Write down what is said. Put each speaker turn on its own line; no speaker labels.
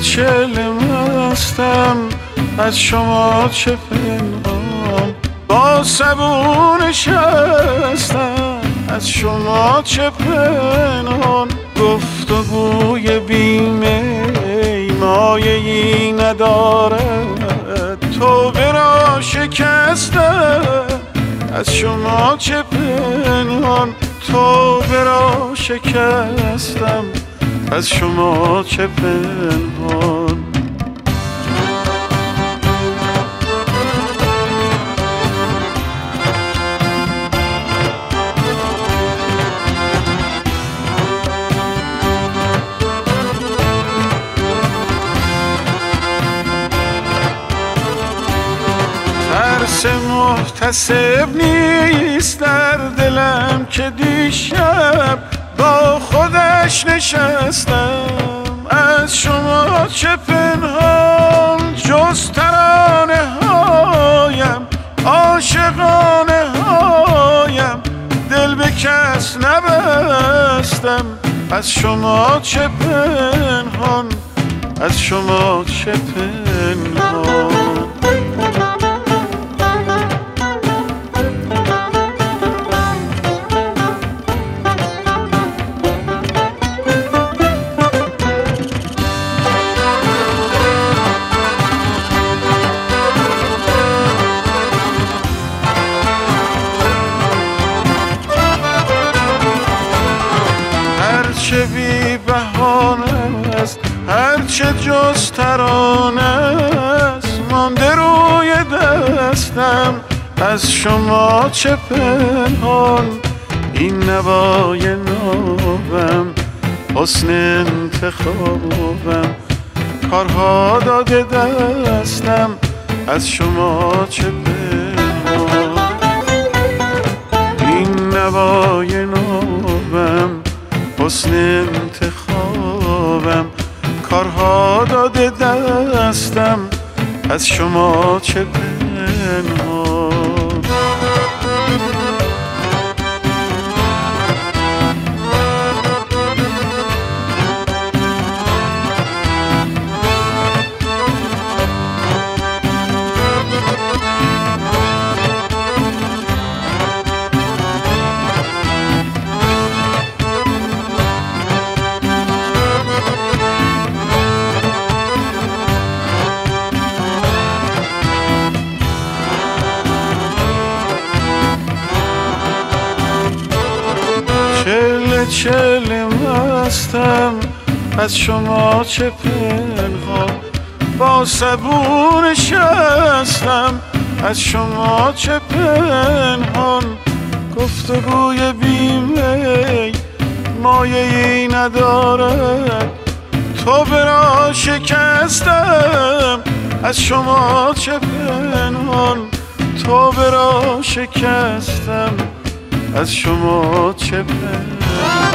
چله مستم از شما چه پنهان، با صبون نشستم از شما چه پنهان. گفتگوی بی‌می مایه‌ای ندارد، توبه را شکستم از شما چه پنهان. توبه را شکستم از شما چه پنهان. ترس محتسب نیست در دلم که دیشب با خودش نشستم از شما چه پنهان. جز ترانه هایم عاشقانه هایم دل به کس نبستم از شما چه پنهان، از شما چه پنهان. هرچه بی بهانه است، هرچه جز ترانه است، مانده روی دستم از شما چه پنهان. این نوای نابم حسن انتخابم، کارها داده دستم از شما چه پنهان. این نوای نابم حسن انتخابم، کارها داده دستم از شما چه پنهان. چله مستم از شما چه پنهان، با صبون نشستم از شما چه پنهان. گفتگوی بی‌می مایه‌ای ندارد، توبه را شکستم از شما چه پنهان. توبه را شکستم از شما چه پنهان.